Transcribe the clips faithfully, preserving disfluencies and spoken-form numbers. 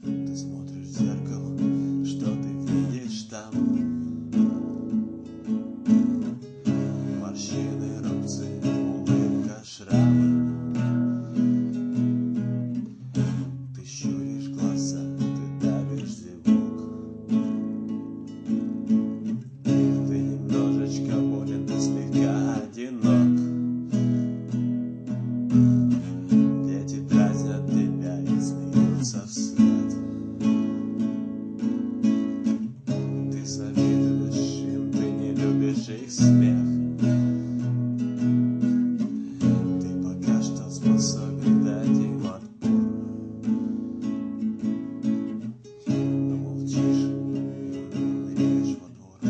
Ты смотришь в зеркало, что ты видишь там? Морщины, рубцы, улыбка, шрамы. Ты щуришь глаза, ты давишь зевок. Ты немножечко болен, ты слегка одинок. Дети дразнят тебя и смеются вслед. Ты завидуешь им, ты не любишь их смех. Ты пока что способен дать им отпор. Но молчишь и лезешь во двор.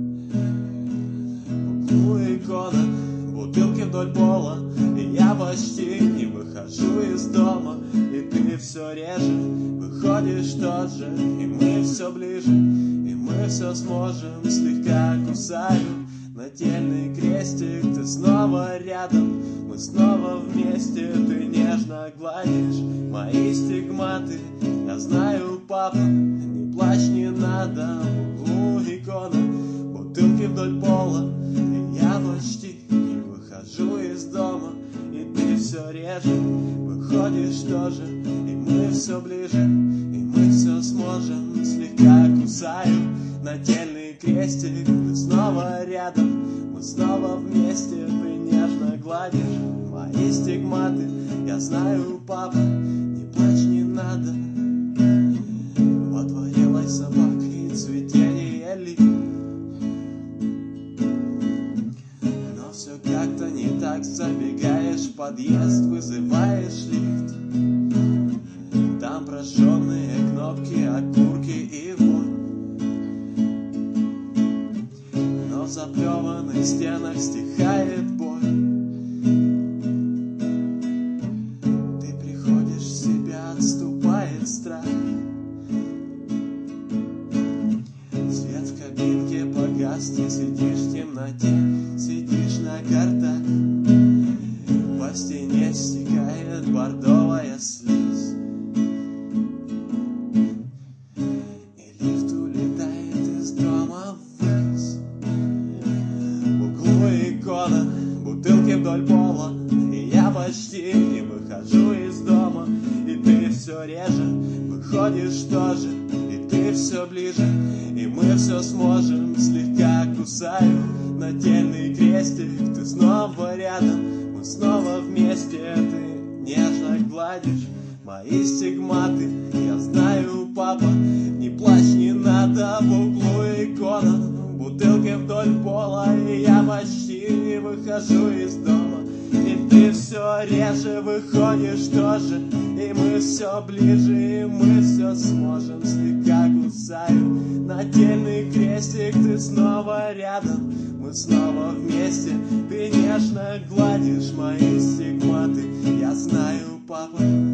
В углу икона, бутылки вдоль пола, и я почти не выхожу из дома. И ты все реже выходишь тот же, и мы все ближе, и мы все сможем. Слегка кусаю нательный крестик, ты снова рядом, мы снова вместе. Ты нежно гладишь мои стигматы. Я знаю, папа, не плачь, не надо. В углу икона, бутылки вдоль пола, и я почти не выхожу из дома. И ты все реже выходишь тоже, и мы все ближе, и мы все сможем. Слегка кусаю нательный крестик, ты снова рядом, мы снова вместе. Ты нежно гладишь мои стигматы. Я знаю, папа, не плачь, не надо. Во дворе лай собак и цветение лип, но все как-то не так. Забегаешь в подъезд, вызываешь лифт. Там прожженные кнопки, окурки и вонь. Но в заплеванных стенах стихает боль. Ты приходишь в себя, отступает страх. Свет в кабинке погас, ты сидишь в темноте, сидишь на картах. По стене стекает бордовая слизь, и лифт улетает из дома ввысь. В углу икона, бутылки вдоль пола, и я почти не выхожу из дома. И ты все реже выходишь тоже, и ты все ближе, и мы все сможем. Слегка кусаю нательный крестик, ты снова рядом, мы снова вместе. Ты нежно гладишь мои стигматы. Я знаю, папа, не плачь, не надо. В углу икона, бутылки вдоль пола, и я почти не выхожу из дома. И ты все реже выходишь тоже, и мы все ближе, и мы все сможем. Слегка кусаю нательный крестик, ты снова рядом, мы снова вместе. Ты нежно гладишь мои стигматы. Я знаю, папа,